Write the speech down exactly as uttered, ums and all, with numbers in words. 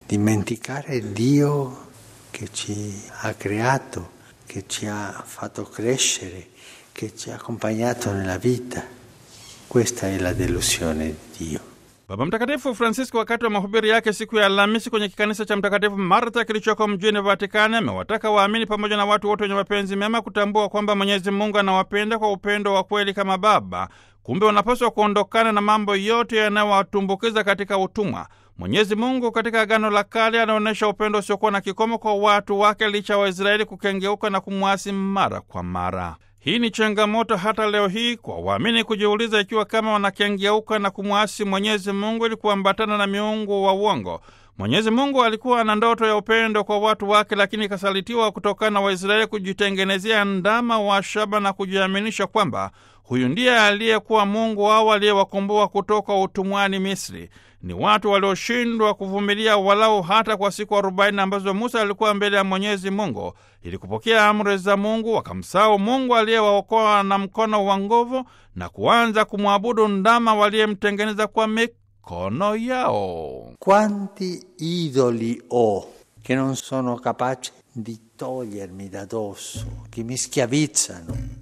dimenticare Dio che ci ha creato, che ci ha fatto crescere, che ci ha accompagnato nella vita. Questa è la delusione di Dio. Baba Mtakatifu Francisco wakati wa mahubiri yake siku ya Alhamisi kwenye kikanisa cha Mtakatifu Marta kilichoko mjini Vatikani amewataka waamini pamoja na watu wote wenye mapenzi mema kutambua kwamba Mwenyezi Mungu anawapenda kwa upendo wa kweli kama Baba. Kumbe wanapaswa kuondokana na mambo yote yanayowatumbukiza katika utumwa. Mwenyezi Mungu katika Agano la Kale anaonyesha upendo usiokuwa na kikomo kwa watu wake licha ya Waisraeli kukengeuka na kumwasi mara kwa mara. Hii ni changamoto hata leo hii kwa waamini kujiuliza ikiwa kama wanakengeuka na kumwasi Mwenyezi Mungu ili kuambatana na miungu wa uongo. Mwenyezi Mungu alikuwa na ndoto ya upendo kwa watu wake, lakini ikasalitiwa kutokana na Waisraeli kujitengenezea ndama wa shaba na kujiaminisha kwamba huyu ndiye aliyekuwa Mungu wao aliyewakomboa kutoka utumwani Misri. Ni watu walioshindwa kuvumilia walau hata kwa siku arobaini ambazo Musa alikuwa mbele ya Mwenyezi Mungu ili kupokea amri za Mungu, wakamsahau Mungu aliyewaokoa na mkono wa nguvu na kuanza kumwabudu ndama waliyemtengeneza kwa mikono yao. Quanti idoli ho che non sono capaci di togliermi da dosso, che mi schiavizzano.